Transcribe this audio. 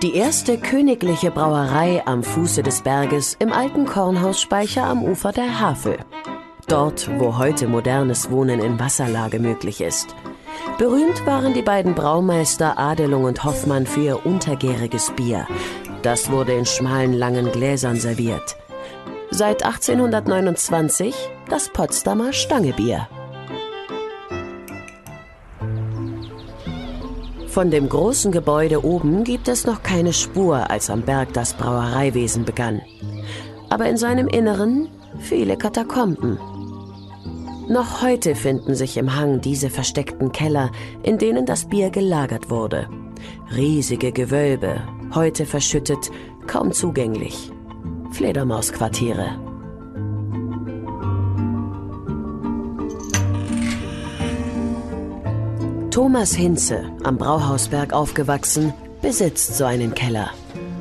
Die erste königliche Brauerei am Fuße des Berges im alten Kornhausspeicher am Ufer der Havel. Dort, wo heute modernes Wohnen in Wasserlage möglich ist. Berühmt waren die beiden Braumeister Adelung und Hoffmann für ihr untergäriges Bier. Das wurde in schmalen, langen Gläsern serviert. Seit 1829 das Potsdamer Stangebier. Von dem großen Gebäude oben gibt es noch keine Spur, als am Berg das Brauereiwesen begann. Aber in seinem Inneren viele Katakomben. Noch heute finden sich im Hang diese versteckten Keller, in denen das Bier gelagert wurde. Riesige Gewölbe, heute verschüttet, kaum zugänglich. Fledermausquartiere. Thomas Hinze, am Brauhausberg aufgewachsen, besitzt so einen Keller.